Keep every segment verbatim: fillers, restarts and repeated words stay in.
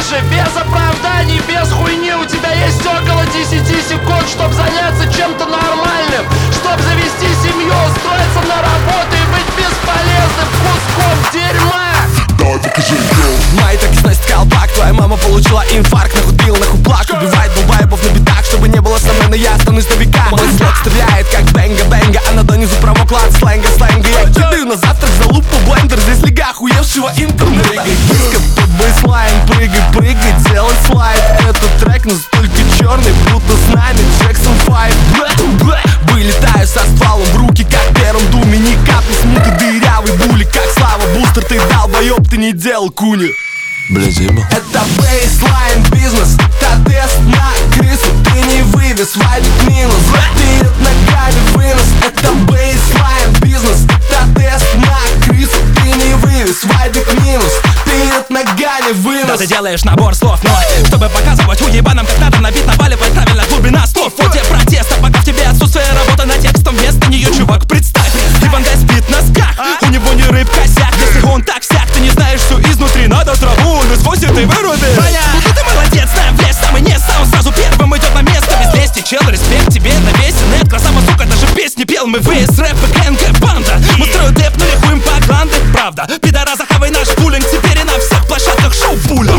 продаже, без оправданий, без хуйни. У тебя есть около десяти секунд, чтоб заняться чем-то нормальным, чтоб завести семью, устроиться на работу и быть бесполезным куском дерьма. Мои так и сносит колпак, твоя мама получила инфаркт, нахуй пил, нахуй плак. Убивает булбайбов на битах, чтобы не было сомнений, я останусь на века. Мой слог стреляет как бенга-бенга, а на донизу промокла от сленга-сленга. Я кидаю на завтрак за лупу блендер, здесь лига охуевшего интернета. Прыгай диско под бейслайн, прыгай, прыгай, делай слайд. Этот трек настолько черный, будто с нами Джексон Файв. Вылетаю со стволом в руки, как в первом думе. Ни капли смуты, дырявый були, как Слава Бустер. Ты долбоёб, ты не делал куни. Блядь, заебал. Это бейслайн бизнес, это тест на крысу. Ты не вывез, валик минус, перед ногами вынос. Это бейслайн бизнес, это тест на крысу. Ты не вывез, валик минус, перед ногами вынос. Да ты делаешь набор слов, но чтобы показывать уебанам, как надо, на бит наваливать правильно глубина слов. Вот тебе протеста, пока в тебе отсутствие работы над текстом. Вместо нее, чувак, представь, Ивангай спит на сках, у него не рыб косяк. Если он так сяк, ты не знаешь все изнутри, надо траву насквозь и ты выруби. Ну ты молодец, знаем в лес, самый не сам сразу первым идет на место. Без лести, чел, респект тебе на весь нет. Красава, сука, даже песни пел, мы весь рэп и КНГ банда. Мы строю депнули хуем по гланды, правда. Пидораса, хавай наш пулинг, теперь и на всех площадках шоу пуля.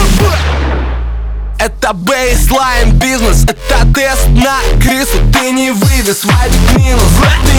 Это бейслайн бизнес, это тест на крысу. Ты не вывез, валик минус.